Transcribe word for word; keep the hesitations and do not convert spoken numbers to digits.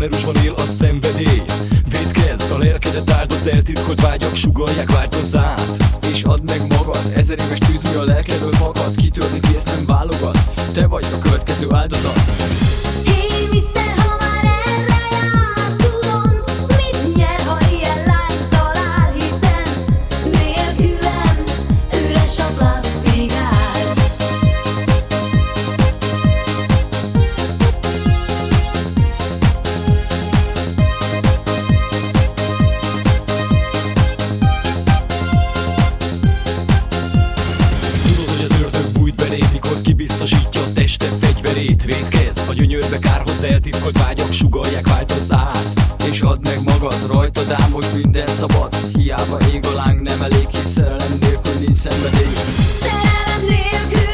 Szonerusban él a szenvedély. Védkezz, a lelkedet áldozd, eltitkolt vágyak sugallják, változz át. És add meg magad, ezer éves tűz, mi a lelkedből fakad. Kitörni kész nem válogat, te vagy a következő áldozat. Hey mister, ha már erre jár, tudom, mit nyer, ha ilyen lányt talál, hiszen nélkülem üres a plasztikád. Tudod, hogy az ördög bújt beléd, mikor kibiztosítja a teste fegyverét. Védkezz, a gyönyörbe kárhoz eltitkolt vágyak sugallják, változz át. És add meg magad, rajtad ám most minden szabad. Hiába ég a láng, nem elég, hisz szerelem nélkül nincs szenvedély. Szerelem nélkül